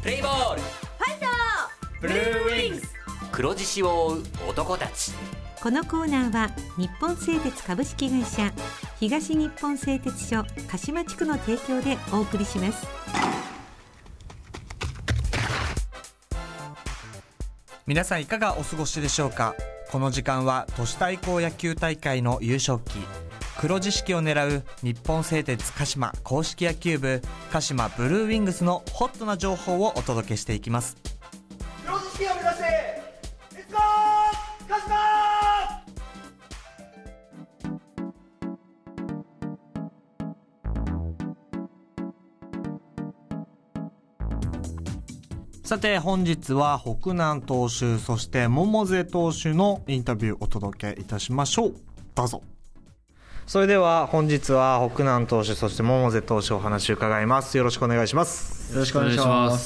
プレイボール、 ファイトブルーウィングス、黒獅子を追う男たち。 このコーナーは日本製鉄株式会社、東日本製鉄所鹿島地区の提供でお送りします。 皆さんいかがお過ごしでしょうか。この時間は都市対抗野球大会の優勝旗黒獅子を狙う日本製鉄鹿島公式野球部鹿島ブルーウィングスのホットな情報をお届けしていきます。 黒獅子を目指してレッツゴー鹿島。 さて本日は北南投手そして百瀬投手のインタビューをお届けいたしましょう。どうぞ。それでは本日は北南投手そして百瀬投手お話を伺います。よろしくお願いします。 よろしくお願いします。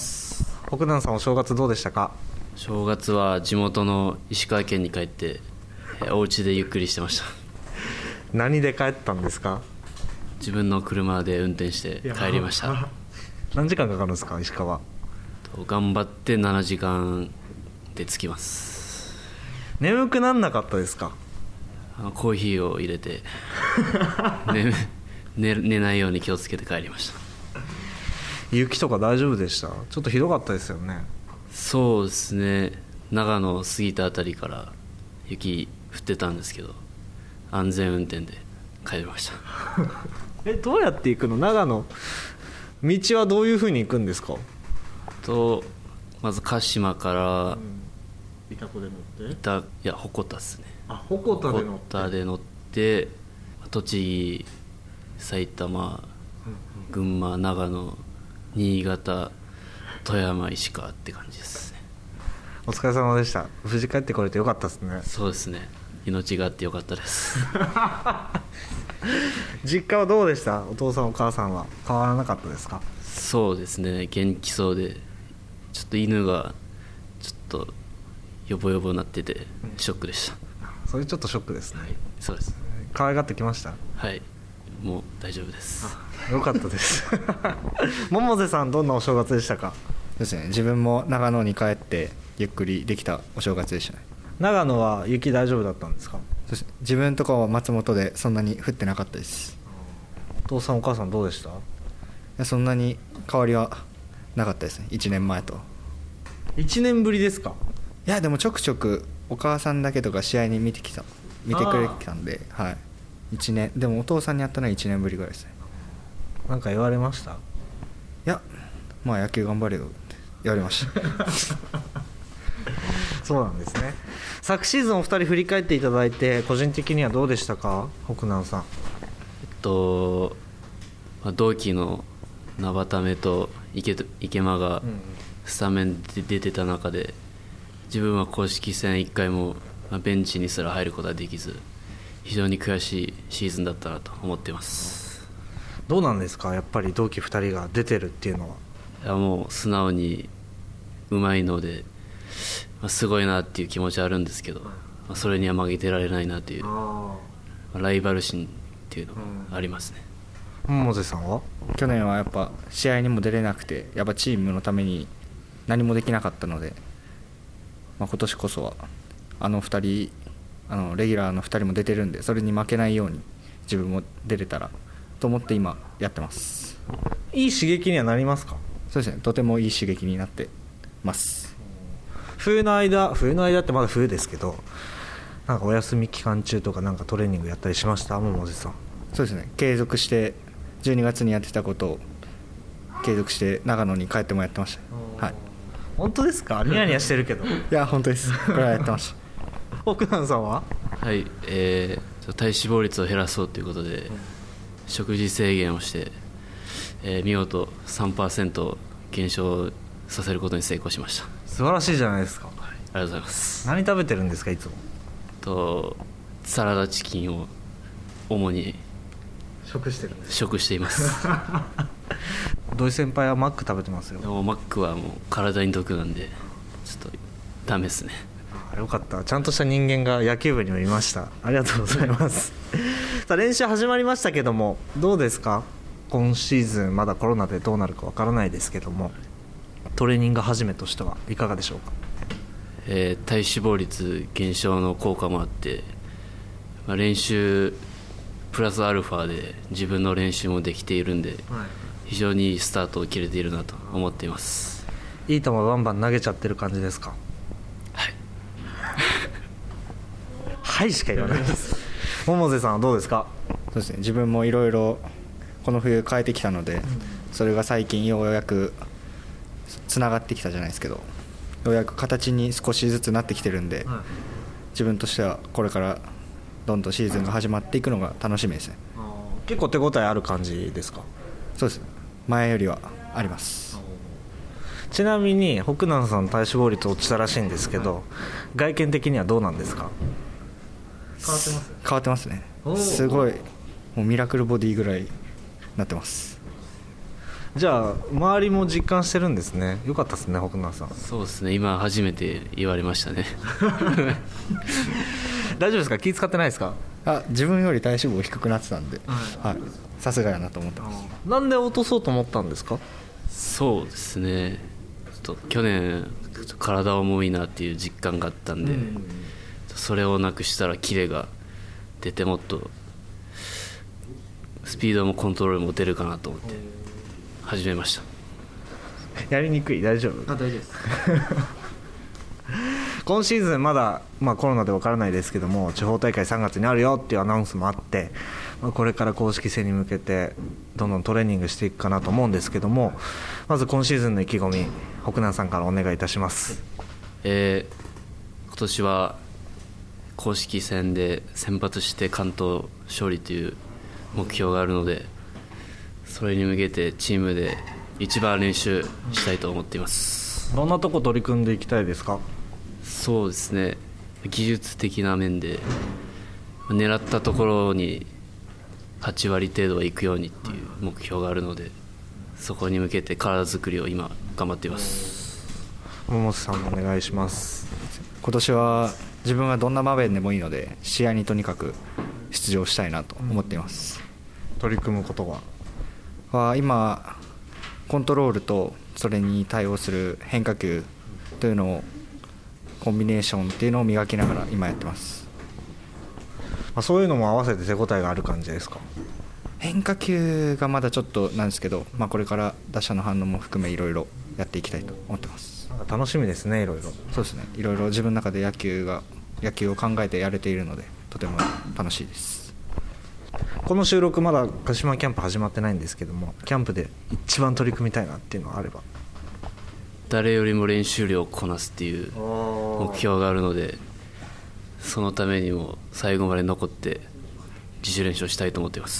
北南さん、お正月どうでしたか？ 正月は地元の石川県に帰ってお家でゆっくりしてました。 何で帰ったんですか？ 自分の車で運転して帰りました。 何時間かかるんですか？石川頑張って7時間で着きます。 眠くなんなかったですか？ コーヒーを入れて寝ないように気をつけて帰りました。 雪とか大丈夫でした？ちょっとひどかったですよね。 そうですね、長野過ぎたあたりから雪降ってたんですけど安全運転で帰りました。 どうやって行くの？長野道はどういう風に行くんですか？ まず鹿島から、 イタコで乗っていや鉾田ですね。 鉾田で乗って栃木、埼玉、群馬、長野、新潟、富山、石川って感じですね。 お疲れ様でした。無事帰ってこれてよかったですね。 そうですね、命があってよかったです実家はどうでした？お父さんお母さんは変わらなかったですか？ そうですね、元気そうで、ちょっと犬がちょっとヨボヨボになっててショックでした。 それちょっとショックですね。 そうです。 可愛がってきました？ はい、もう大丈夫です。 よかったです百瀬さん、どんなお正月でしたか？ そうですね、自分も長野に帰ってゆっくりできたお正月でしたね。 長野は雪大丈夫だったんですか？ そうですね、自分とかは松本でそんなに降ってなかったです。 お父さんお母さんどうでした？ いや、そんなに変わりはなかったですね、1年前と。 1年ぶりですか？ いや、でもちょくちょくお母さんだけとか試合に見てくれてきたんで、はい、1年。でもお父さんに会ったのは1年ぶりぐらいですね。 なんか言われました？いや、まあ野球頑張れよって言われましたそうなんですね。昨シーズンお二人振り返っていただいて個人的にはどうでしたか？北南さん。 同期の名畑目と池間がスタメンで出てた中で、自分は公式戦1回もベンチにすら入ることができず、非常に悔しいシーズンだったなと思っています。 どうなんですか？やっぱり同期2人が出てるっていうのは。 いや、もう素直にうまいので、すごいなっていう気持ちはあるんですけど、それには負けてられないなというライバル心っていうのがありますね。 百瀬さんは？ 去年はやっぱ試合にも出れなくて、やっぱチームのために何もできなかったので、今年こそは2人レギュラーの2人も出てるんで、それに負けないように自分も出れたらと思って今やってます。 いい刺激にはなりますか？ そうですね、とてもいい刺激になってます。 冬の間ってまだ冬ですけど、なんかお休み期間中とかなんかトレーニングやったりしました？百瀬さん。 そうですね、継続して12月にやってたことを継続して長野に帰ってもやってました。はい。 本当ですか？ニヤニヤしてるけど。 いや、本当です。これはやってました。 北南さんは？ はい、体脂肪率を減らそうということで、食事制限をして、見事 3% 減少させることに成功しました。 素晴らしいじゃないですか。 はい、ありがとうございます。 何食べてるんですかいつも？ サラダチキンを主に食してるんです。 食しています土井先輩はマック食べてますよ。 でもマックはもう体に毒なんでちょっとダメですね。 よかった、ちゃんとした人間が野球部にもいました。ありがとうございますさあ練習始まりましたけども、どうですか？今シーズンまだコロナでどうなるかわからないですけども、 トレーニング始めとしてはいかがでしょうか？ 体脂肪率減少の効果もあって、練習プラスアルファで自分の練習もできているんで、非常にいいスタートを切れているなと思っています。 いい球バンバン投げちゃってる感じですか？ はいはいしか言わないです百瀬さんはどうですか？ そうですね、自分もいろいろこの冬変えてきたので、それが最近ようやくつながってきたじゃないですけど、ようやく形に少しずつなってきてるんで、自分としてはこれからどんどんシーズンが始まっていくのが楽しみですね。 結構手応えある感じですか？ そうです、前よりはあります。 ちなみに北南さんの体脂肪率落ちたらしいんですけど、外見的にはどうなんですか？変わってます？ 変わってますね。すごいもうミラクルボディぐらいなってます。 じゃあ周りも実感してるんですね。よかったですね、北南さん。 そうですね、今初めて言われましたね大丈夫ですか？気使ってないですか？ 自分より体脂肪低くなってたんで、さすがやなと思ってます。 なんで落とそうと思ったんですか？ そうですね、ちょっと去年体重いなっていう実感があったんで、それをなくしたらキレが出てもっとスピードもコントロールも出るかなと思って始めました。 やりにくい？大丈夫？ 大丈夫です今シーズンまだ、コロナで分からないですけども、地方大会3月にあるよっていうアナウンスもあって、これから公式戦に向けてどんどんトレーニングしていくかなと思うんですけども、まず今シーズンの意気込み、北南さんからお願いいたします。 今年は公式戦で先発して完投勝利という目標があるので、それに向けてチームで一番練習したいと思っています。 どんなとこ取り組んでいきたいですか？ そうですね、技術的な面で狙ったところに8割程度はいくようにっていう目標があるので、そこに向けて体作りを今頑張っています。 百瀬さんもお願いします。 今年は自分はどんな場面でもいいので、試合にとにかく出場したいなと思っています。 取り組むことは今コントロールとそれに対応する変化球というのをコンビネーションっていうのを磨きながら今やってます。 そういうのも合わせて手応えがある感じですか？ 変化球がまだちょっとなんですけど、これから打者の反応も含めいろいろやっていきたいと思ってます。 なんか楽しみですね。いろいろ。 そうですね、いろいろ自分の中で野球を考えてやれているので、とても楽しいです。 この収録まだ鹿島キャンプ始まってないんですけども、キャンプで一番取り組みたいなっていうのがあれば。 誰よりも練習量をこなすっていう目標があるので、そのためにも最後まで残って自主練習をしたいと思っています。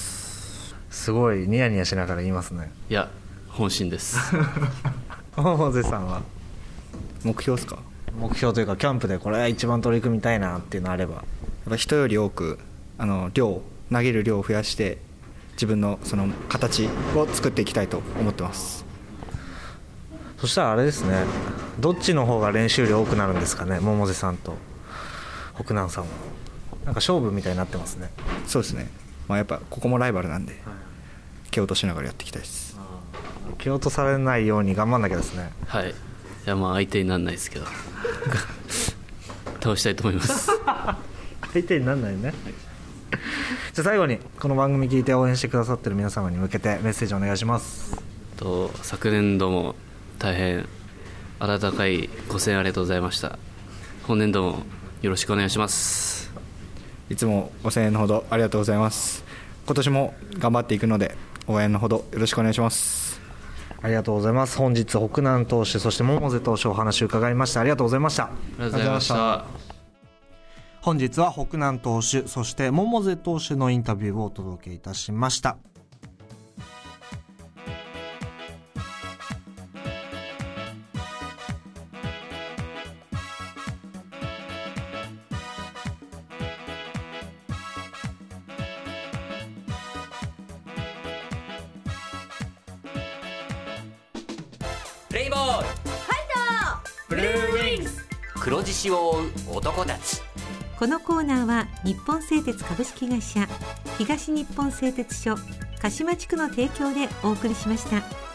すごいニヤニヤしながら言いますね。 いや、本心です百瀬さんは目標ですか？ 目標というか、キャンプでこれ一番取り組みたいなっていうのあれば。 やっぱ人より多く投げる量を増やして自分のその形を作っていきたいと思ってます。 そしたらあれですね、どっちの方が練習量多くなるんですかね、百瀬さんと北南さんは。なんか勝負みたいになってますね。 そうですね、やっぱここもライバルなんで、蹴落としながらやっていきたいです。 蹴落とされないように頑張んなきゃですね。 はい、いや相手にならないですけど倒したいと思います相手にならないね、じゃあ最後にこの番組聞いて応援してくださってる皆様に向けてメッセージお願いします。 昨年度も大変温かいご声援ありがとうございました。本年度もよろしくお願いします。 いつもご声援のほどありがとうございます。今年も頑張っていくので応援のほどよろしくお願いします。 ありがとうございます。本日北南投手、そして百瀬投手お話を伺いました。ありがとうございました。 ありがとうございました。 本日は北南投手、そして百瀬投手のインタビューをお届けいたしました。 プレイボールファイトブルーウィングス、黒獅子を追う男たち。 このコーナーは日本製鉄株式会社東日本製鉄所鹿島地区の提供でお送りしました。